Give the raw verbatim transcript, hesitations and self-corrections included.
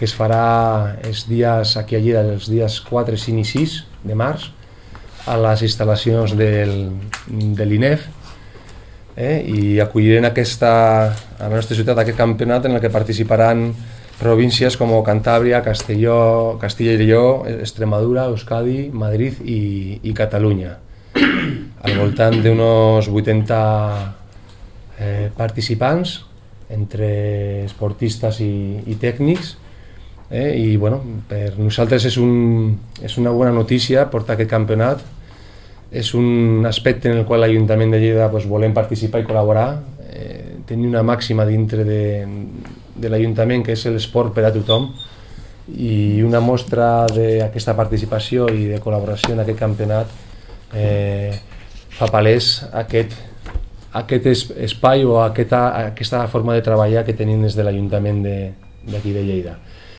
que es farà els dies, aquí a Lleida, els dies quatre, cinc i sis de març, a les instal·lacions del, de l'I N E F, eh? I acollirem aquesta, a la nostra ciutat aquest campionat en el que participaran províncies com Cantàbria, Castelló, Castilla i Lleó, Extremadura, Euskadi, Madrid i, i Catalunya. Al voltant d'uns vuitanta eh, participants, entre esportistes i, i tècnics, eh? I bueno, per nosaltres és, un, és una bona notícia portar aquest campionat. És un aspecte en el qual l'Ajuntament de Lleida pues, volem participar i col·laborar, eh, tenir una màxima dintre de, de l'Ajuntament que és l'esport per a tothom, i una mostra d'aquesta participació i de col·laboració en aquest campionat eh, fa palès aquest, aquest espai o aquesta, aquesta forma de treballar que tenim des de l'Ajuntament d'aquí de, de Lleida.